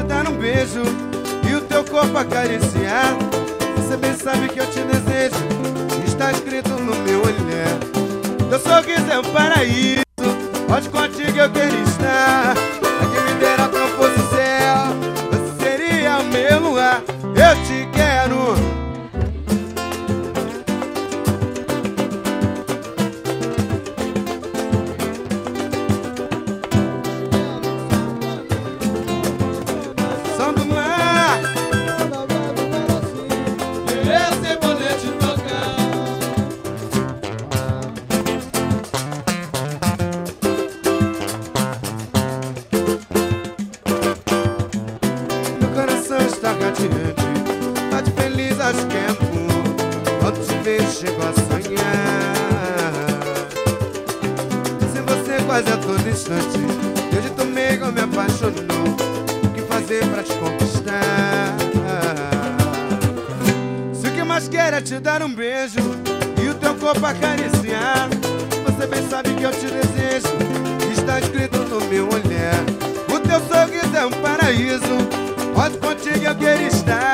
dar um beijo e o teu corpo acariciar. Você bem sabe que eu te desejo, está escrito no meu olhar. Teu sorriso é um paraíso, onde contigo eu queria estar. Aqui me dera tão fosse o céu, você seria o meu luar. Eu te quero. Som do mar, Esse é poder te tocar. meu coração está radiante, tá de feliz, acho que é amor. Quando te vejo, chego a sonhar. Sem você quase a todo instante, desde teu meio me apaixonou. O que fazer pra te conquistar? Se o que mais quero é te dar um beijo e o teu corpo acariciar. Você bem sabe que eu te desejo, está escrito no meu olhar. O teu sorriso é um paraíso, onde contigo eu quero estar.